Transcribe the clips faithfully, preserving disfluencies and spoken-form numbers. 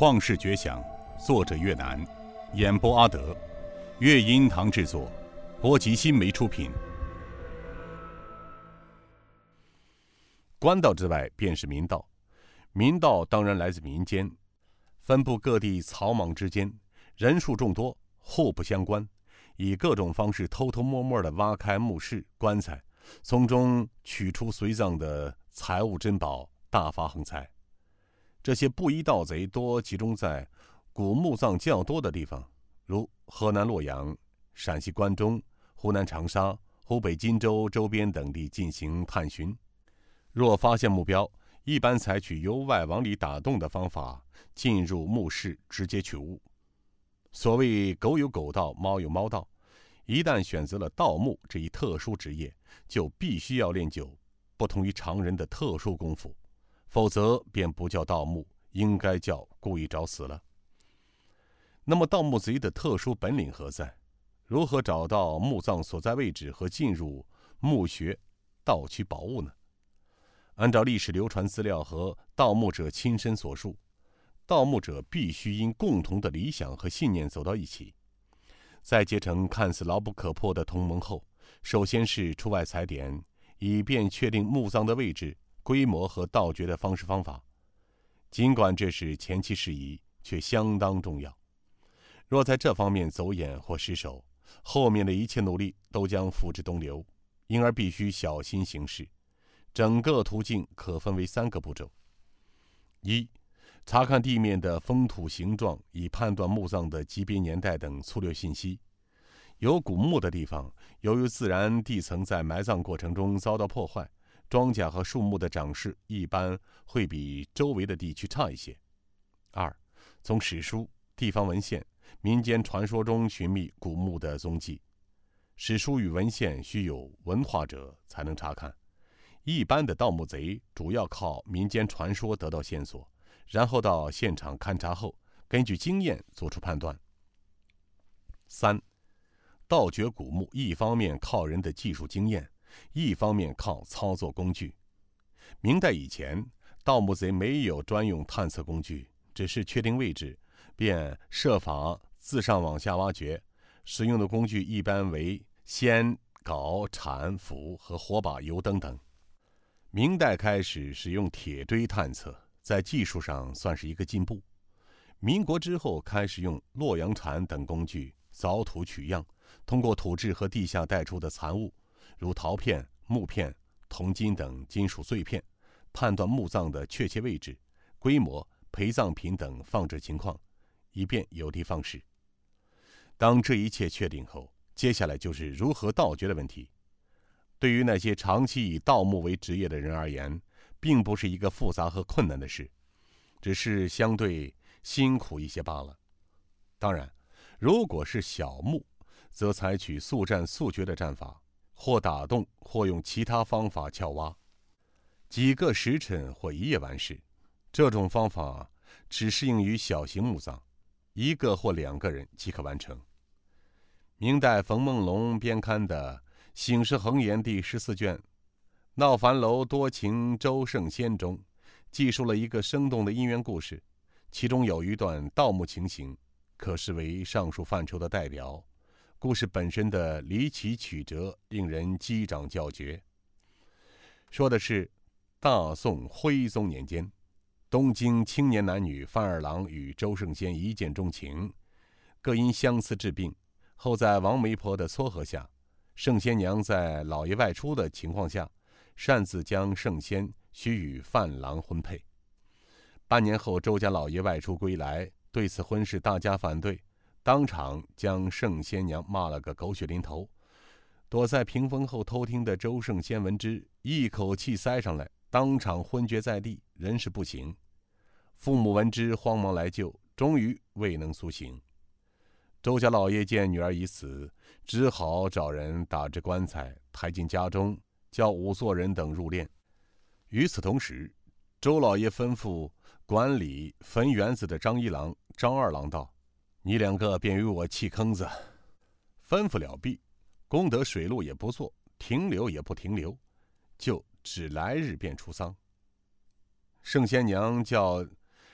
旷世绝响，作者岳南，演播阿德，乐音堂制作，波吉新媒出品。官道之外便是民道，民道当然来自民间，分布各地草莽之间，人数众多，互不相关，以各种方式偷偷摸摸地挖开墓室棺材，从中取出随葬的财物珍宝，大发横财。这些布衣盗贼多集中在古墓葬较多的地方，如河南洛阳、陕西关中、湖南长沙、湖北荆州周边等地进行探寻。若发现目标，一般采取由外往里打洞的方法进入墓室，直接取物。所谓狗有狗道，猫有猫道，一旦选择了盗墓这一特殊职业，就必须要练就不同于常人的特殊功夫，否则便不叫盗墓，应该叫故意找死了。那么盗墓贼的特殊本领何在？如何找到墓葬所在位置和进入墓穴盗取宝物呢？按照历史流传资料和盗墓者亲身所述，盗墓者必须因共同的理想和信念走到一起，在结成看似牢不可破的同盟后，首先是出外踩点，以便确定墓葬的位置、规模和盗掘的方式方法。尽管这是前期事宜，却相当重要。若在这方面走眼或失手，后面的一切努力都将付之东流，因而必须小心行事。整个途径可分为三个步骤：一、查看地面的封土形状，以判断墓葬的级别、年代等粗略信息。有古墓的地方，由于自然地层在埋葬过程中遭到破坏，庄稼和树木的长势一般会比周围的地区差一些。二、从史书、地方文献、民间传说中寻觅古墓的踪迹。史书与文献需有文化者才能查看，一般的盗墓贼主要靠民间传说得到线索，然后到现场勘察后，根据经验做出判断。三、盗掘古墓一方面靠人的技术经验，一方面靠操作工具。明代以前，盗墓贼没有专用探测工具，只是确定位置，便设法自上往下挖掘，使用的工具一般为锨、镐、铲、斧和火把、油灯等。明代开始使用铁锥探测，在技术上算是一个进步。民国之后开始用洛阳铲等工具凿土取样，通过土质和地下带出的残物，如陶片、木片、铜筋等金属碎片，判断墓葬的确切位置、规模、陪葬品等放置情况，以便有的放矢。当这一切确定后，接下来就是如何盗掘的问题。对于那些长期以盗墓为职业的人而言，并不是一个复杂和困难的事，只是相对辛苦一些罢了。当然，如果是小墓，则采取速战速决的战法，或打洞，或用其他方法撬挖，几个时辰或一夜完事。这种方法只适应于小型墓葬，一个或两个人即可完成。明代冯梦龙编刊的《醒世恒言》第十四卷《闹樊楼多情周圣仙》中，记述了一个生动的因缘故事，其中有一段盗墓情形，可视为上述范畴的代表。故事本身的离奇曲折，令人击掌叫绝。说的是大宋徽宗年间，东京青年男女范二郎与周圣仙一见钟情，各因相思治病。后在王媒婆的撮合下，圣仙娘在老爷外出的情况下，擅自将圣仙许与范郎婚配。半年后，周家老爷外出归来，对此婚事大加反对，当场将圣仙娘骂了个狗血淋头。躲在屏风后偷听的周圣仙闻之，一口气塞上来，当场昏厥在地，人事不省。父母闻之，慌忙来救，终于未能苏醒。周家老爷见女儿已死，只好找人打制棺材，抬进家中，叫仵作人等入殓。与此同时，周老爷吩咐管理坟园子的张一郎、张二郎道：“你两个便与我砌坑子。”吩咐了毕，功德水路也不做，停留也不停留，就只来日便出丧。圣仙娘叫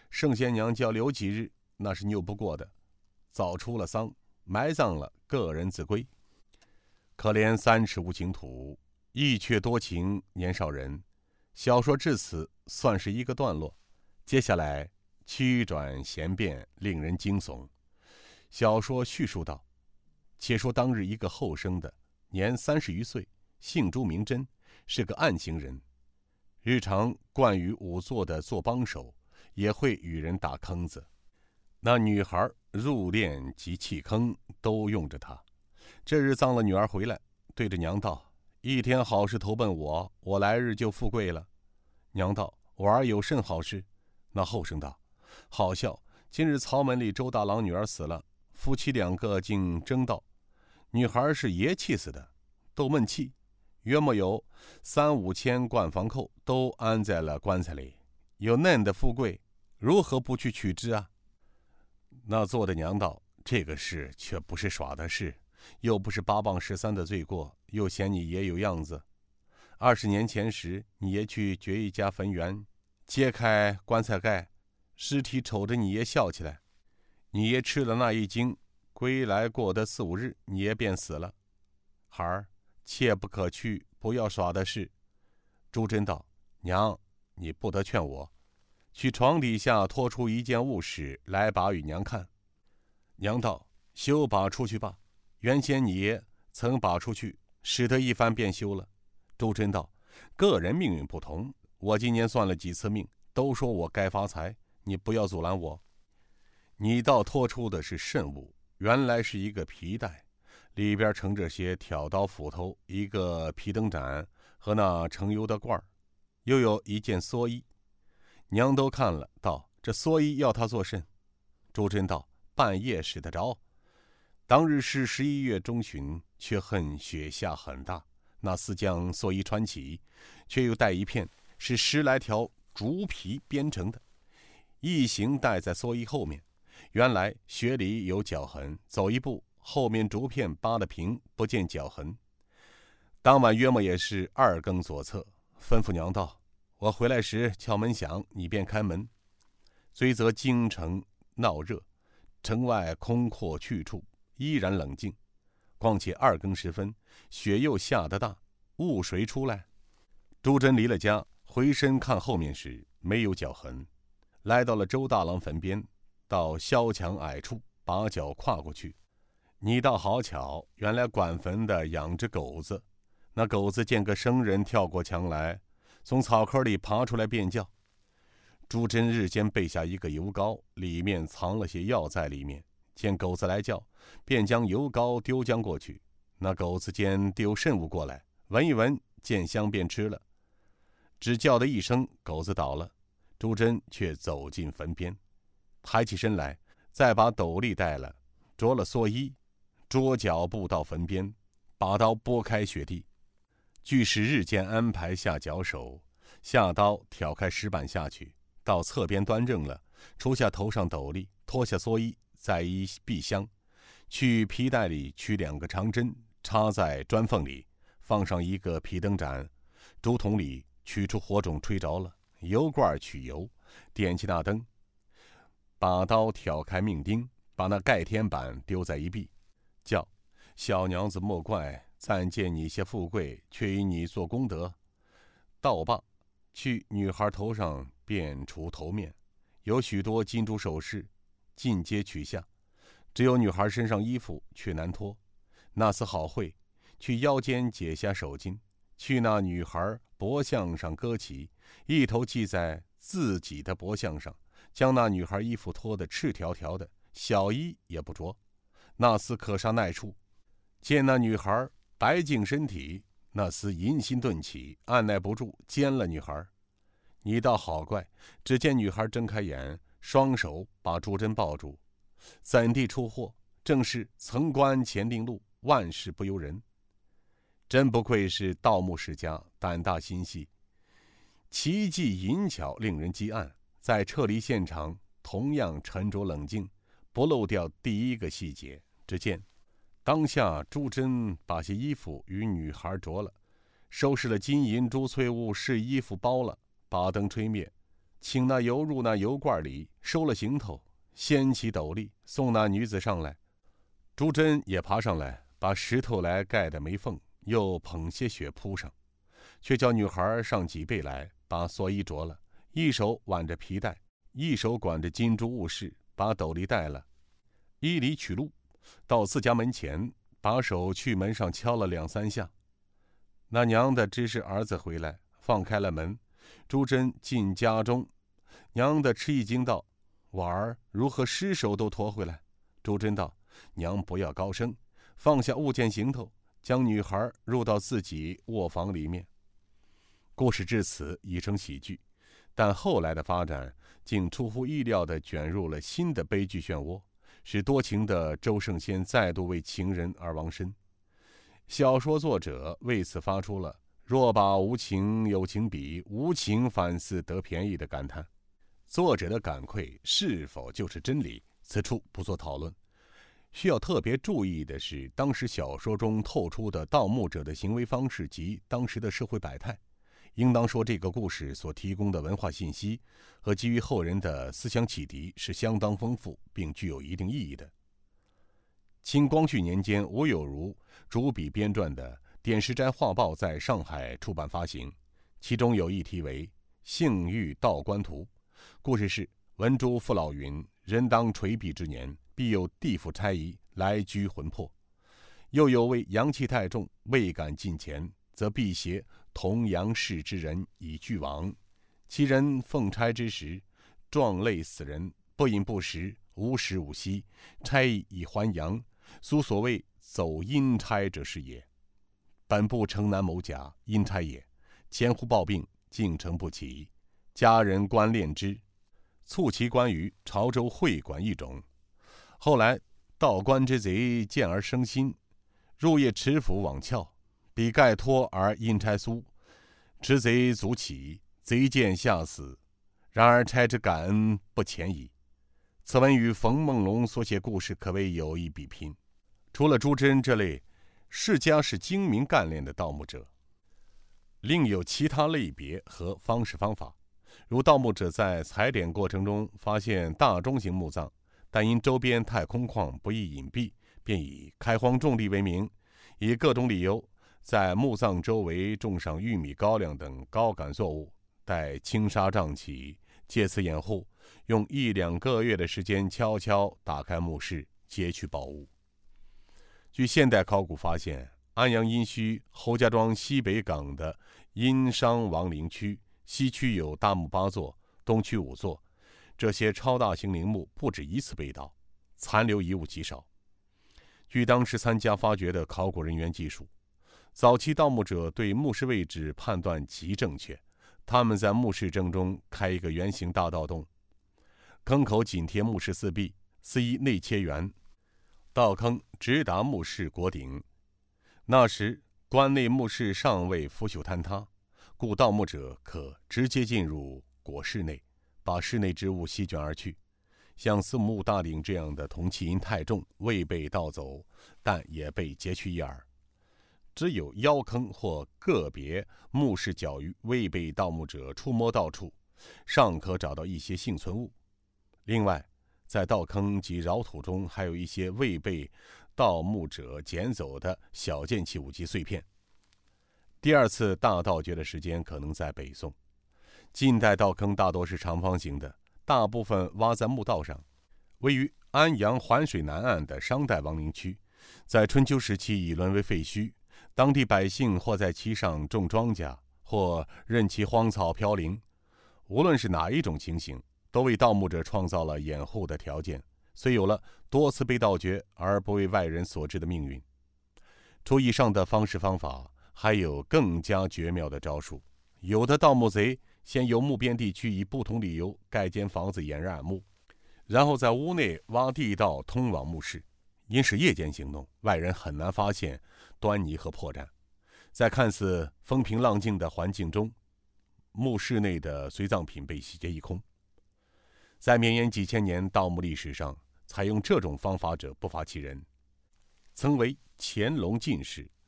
圣贤娘就要留几日，那是拗不过的。早出了丧，埋葬了，个人自归。可怜三尺无情土，一却多情年少人。小说至此算是一个段落，接下来曲转弦变，令人惊悚。小说叙述道：且说当日一个后生的，年三十余岁，姓朱名真，是个暗行人，日常惯于仵作的做帮手，也会与人打坑子。那女孩入殓及弃坑都用着他。这日葬了女儿回来，对着娘道：一天好事投奔我，我来日就富贵了。娘道：我儿有甚好事？那后生道：好笑，今日曹门里周大郎女儿死了，夫妻两个竟争道，女孩是爷气死的，斗闷气，约莫有三五千灌房扣都安在了棺材里，有嫩的富贵，如何不去取之啊？那做的娘道：这个事却不是耍的事，又不是八磅十三的罪过，又嫌你爷有样子。二十年前时，你爷去掘一家坟园，揭开棺材盖，尸体瞅着你爷笑起来。你爷吃了那一惊，归来过得四五日，你爷便死了。孩儿，切不可去，不要耍的事。朱珍道：娘，你不得劝我，去床底下拖出一件物事来把与娘看。娘道：休把出去吧，原先你爷曾把出去，使得一番便休了。周真道：个人命运不同，我今年算了几次命，都说我该发财，你不要阻拦我。你倒拖出的是甚物？原来是一个皮袋，里边盛着些挑刀斧头，一个皮灯盏和那盛油的罐儿，又有一件蓑衣。娘都看了，道：这蓑衣要他做甚？周真道：半夜使得着。当日是十一月中旬，却恨雪下很大，那厮将蓑衣穿起，却又带一片是十来条竹皮编成的，一行带在蓑衣后面。原来雪里有脚痕，走一步，后面竹片扒得平，不见脚痕。当晚约莫也是二更左侧，吩咐娘道：我回来时敲门响，你便开门。虽则京城闹热，城外空阔去处依然冷静，况且二更时分，雪又下得大，雾谁出来？朱珍离了家，回身看后面时，没有脚痕。来到了周大郎坟边，到萧墙矮处，把脚跨过去。你倒好巧，原来管坟的养着狗子，那狗子见个生人跳过墙来，从草坑里爬出来便叫。朱珍日间备下一个油膏，里面藏了些药在里面，见狗子来叫，便将油膏丢将过去。那狗子见丢甚物过来，闻一闻，见香便吃了。只叫的一声，狗子倒了。朱珍却走进坟边，抬起身来，再把斗笠戴了，着了蓑衣，捉脚步到坟边，把刀拨开雪地。俱是日间安排下脚手，下刀挑开石板下去，到侧边端正了，除下头上斗笠，脱下蓑衣，再依壁箱，去皮袋里取两个长针，插在砖缝里，放上一个皮灯盏，竹筒里取出火种吹着了，油罐取油，点起那灯，把刀挑开命钉，把那盖天板丢在一壁，叫小娘子莫怪，暂借你些富贵，却与你做功德。道罢，去女孩头上便除头面，有许多金珠首饰，尽皆取下，只有女孩身上衣服却难脱。那厮好会，去腰间解下手巾，去那女孩脖项上割起，一头系在自己的脖项上，将那女孩衣服脱得赤条条的，小衣也不着。那厮可杀耐处，见那女孩白净身体，那厮淫心顿起，按耐不住，奸了女孩。你倒好怪，只见女孩睁开眼，双手把朱珍抱住。怎地出货？正是层关前定路，万事不由人。真不愧是盗墓世家，胆大心细，奇技淫巧，令人击案。在撤离现场，同样沉着冷静，不漏掉第一个细节。只见当下朱珍把些衣服与女孩着了，收拾了金银珠翠物，是衣服包了，把灯吹灭， 请那油入那油罐里，收了行头，掀起斗笠，送那女子上来。朱桢也爬上来，把石头来盖的没缝，又捧些血铺上，却叫女孩上脊背来，把蓑衣着了，一手挽着皮带，一手管着金珠物饰，把斗笠戴了，依里取路，到自家门前，把手去门上敲了两三下。那娘的知是儿子回来，放开了门，朱桢进家中。娘的吃一惊道：“婉儿如何尸首都驮回来？”朱桢道：“娘不要高声，放下物件行头，将女孩入到自己卧房里面。”故事至此已成喜剧，但后来的发展竟出乎意料地卷入了新的悲剧漩涡，使多情的周圣仙再度为情人而亡身。小说作者为此发出了“若把无情有情比，无情反似得便宜”的感叹。作者的感愧是否就是真理，此处不做讨论。需要特别注意的是，当时小说中透出的盗墓者的行为方式及当时的社会百态。应当说，这个故事所提供的文化信息和基于后人的思想启迪是相当丰富，并具有一定意义的。清光绪年间，吴有如主笔编撰的《点石斋画报》在上海出版发行，其中有一题为《幸遇道观图》。故事是：文殊父老云，人当垂毙之年，必有地府差役来居魂魄。又有为阳气太重，未敢近前，则辟邪同阳世之人以俱亡。其人奉差之时，壮累死人，不饮不食，无食无息，差役以还阳，苏所谓走阴差者是也。本部城南某甲，阴差也，前呼暴病，竟成不起，家人观恋之，促其关于潮州会馆一种。后来道观之贼见而生心，入夜持斧往撬，彼盖托而阴差苏，持贼卒起，贼见吓死。然而差之感恩不浅矣。此文与冯梦龙所写故事可谓有一比拼。除了朱桢这类世家是精明干练的盗墓者，另有其他类别和方式方法。如盗墓者在采点过程中发现大中型墓葬，但因周边太空旷不易隐蔽，便以开荒种地为名，以各种理由在墓葬周围种上玉米、高粱等高杆作物，待青沙涨起，借此掩护，用一两个月的时间悄悄打开墓室，劫取宝物。据现代考古发现，安阳殷墟侯家庄西北港的殷商王陵区，西区有大墓八座，东区五座，这些超大型陵墓不止一次被盗，残留遗物极少。据当时参加发掘的考古人员记述，早期盗墓者对墓室位置判断极正确，他们在墓室正中开一个圆形大盗洞，坑口紧贴墓室四壁，四一内切圆，盗坑直达墓室椁顶。那时关内墓室尚未腐朽坍塌，故盗墓者可直接进入椁室内，把室内之物席卷而去。像司母戊大鼎这样的铜器因太重未被盗走，但也被劫去一二。只有腰坑或个别墓室角隅未被盗墓者触摸到处，尚可找到一些幸存物。另外，在盗坑及扰土中还有一些未被盗墓者捡走的小件器物及碎片。第二次大盗掘的时间可能在北宋。近代盗坑大多是长方形的，大部分挖在墓道上。位于安阳环水南岸的商代王陵区，在春秋时期已沦为废墟，当地百姓或在其上种庄稼，或任其荒草飘零。无论是哪一种情形，都为盗墓者创造了掩护的条件，虽有了多次被盗掘而不为外人所知的命运。除以上的方式方法，还有更加绝妙的招数。有的盗墓贼先由墓边地区以不同理由盖间房子掩人耳目，然后在屋内挖地道通往墓室。因是夜间行动，外人很难发现端倪和破绽。在看似风平浪静的环境中，墓室内的随葬品被洗劫一空。在绵延几千年盗墓历史上，采用这种方法者不乏其人。曾为乾隆进士、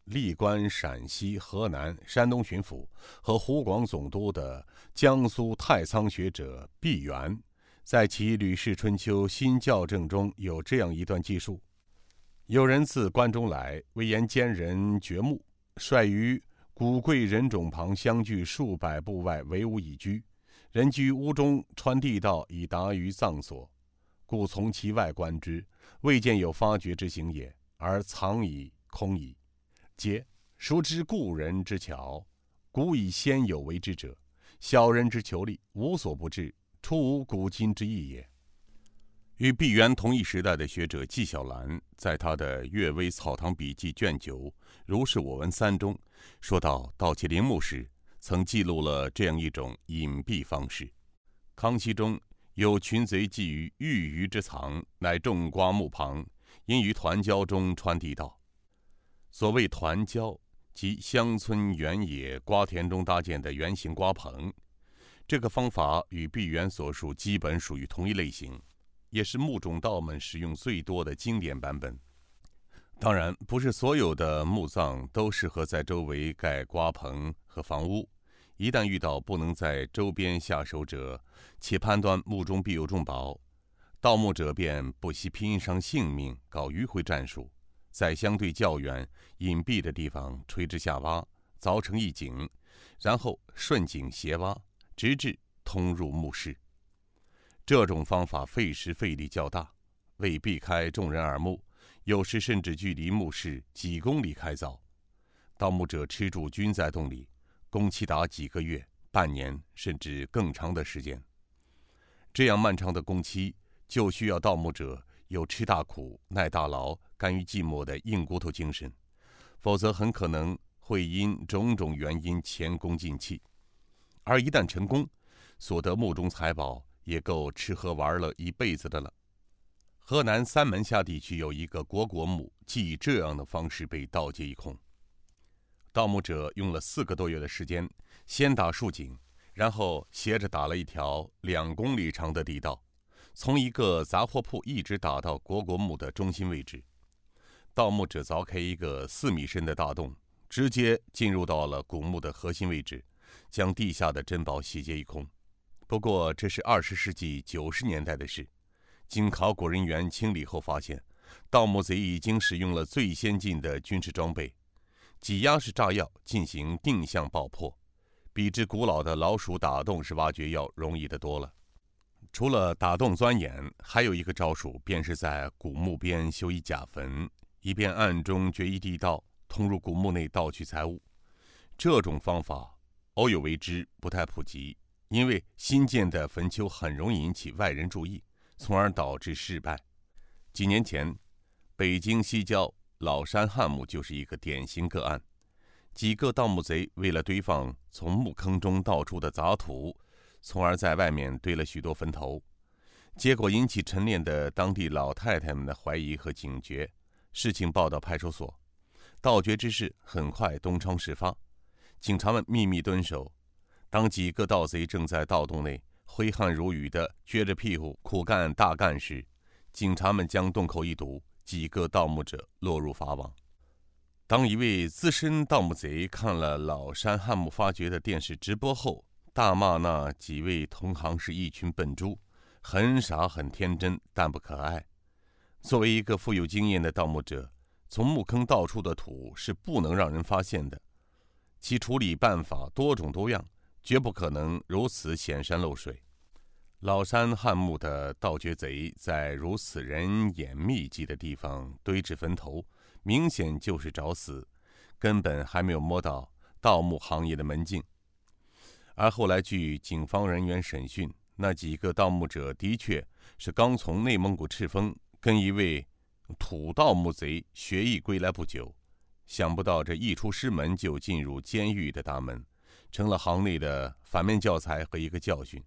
历官陕西、河南、山东巡抚和湖广总督的江苏太仓学者毕沅，在其《吕氏春秋新校正》中有这样一段记述：有人自关中来，为言奸人掘墓，率于古贵人冢旁相距数百步外为屋以居，人居屋中穿地道以达于葬所，故从其外观之，未见有发掘之行也，而藏以空矣。皆孰知故人之巧，古以先有为之者，小人之求利，无所不至，出无古今之意也。与毕沅同一时代的学者纪晓岚在他的《阅微草堂笔记》卷九如是我闻三中说到盗窃陵墓时，曾记录了这样一种隐蔽方式：康熙中有群贼觊于玉鱼之藏，乃种瓜木旁，因于团郊中穿地道。所谓团郊，即乡村原野瓜田中搭建的圆形瓜棚。这个方法与毕沅所述基本属于同一类型，也是墓种盗们使用最多的经典版本。当然，不是所有的墓葬都适合在周围盖瓜棚和房屋。一旦遇到不能在周边下手者，且判断墓中必有重宝，盗墓者便不惜拼上性命搞迂回战术，在相对较远隐蔽的地方垂直下挖，凿成一井，然后顺井斜挖，直至通入墓室。这种方法费时费力较大，为避开众人耳目，有时甚至距离墓室几公里开凿。盗墓者吃住均在洞里，工期达几个月、半年甚至更长的时间。这样漫长的工期，就需要盗墓者有吃大苦、耐大劳、甘于寂寞的硬骨头精神，否则很可能会因种种原因前功尽弃。而一旦成功，所得墓中财宝也够吃喝玩乐一辈子的了。河南三门峡地区有一个国国墓，即以这样的方式被盗劫一空。盗墓者用了四个多月的时间，先打竖井，然后斜着打了一条两公里长的地道，从一个杂货铺一直打到国国墓的中心位置。盗墓者凿开一个四米深的大洞，直接进入到了古墓的核心位置，将地下的珍宝洗劫一空。不过这是二十世纪九十年代的事，经考古人员清理后发现，盗墓贼已经使用了最先进的军事装备，挤压式炸药进行定向爆破，比之古老的老鼠打洞式挖掘要容易得多了。除了打洞钻眼，还有一个招数，便是在古墓边修一假坟，以便暗中掘一地道，通入古墓内盗取财物。这种方法偶有为之，不太普及，因为新建的坟丘很容易引起外人注意，从而导致失败。几年前，北京西郊老山汉墓就是一个典型个案。几个盗墓贼为了堆放从墓坑中盗出的杂土，从而在外面堆了许多坟头，结果引起晨练的当地老太太们的怀疑和警觉。事情报到派出所，盗掘之事很快东窗事发，警察们秘密蹲守。当几个盗贼正在盗洞内挥汗如雨地撅着屁股苦干大干时，警察们将洞口一堵，几个盗墓者落入法网。当一位资深盗墓贼看了老山汉墓发掘的电视直播后，大骂那几位同行是一群笨猪，很傻很天真，但不可爱。作为一个富有经验的盗墓者，从墓坑盗出的土是不能让人发现的，其处理办法多种多样，绝不可能如此显山露水。老山汉墓的盗掘贼在如此人眼密集的地方堆置坟头，明显就是找死，根本还没有摸到盗墓行业的门径。而后来据警方人员审讯，那几个盗墓者的确是刚从内蒙古赤峰跟一位土盗墓贼学艺归来不久，想不到这一出师门就进入监狱的大门，成了行内的反面教材和一个教训。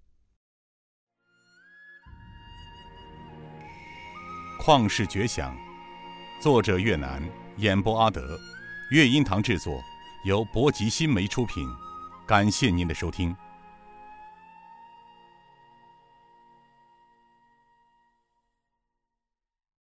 旷世绝响，作者岳南，演播阿德，乐音堂制作，由博吉新媒出品。感谢您的收听。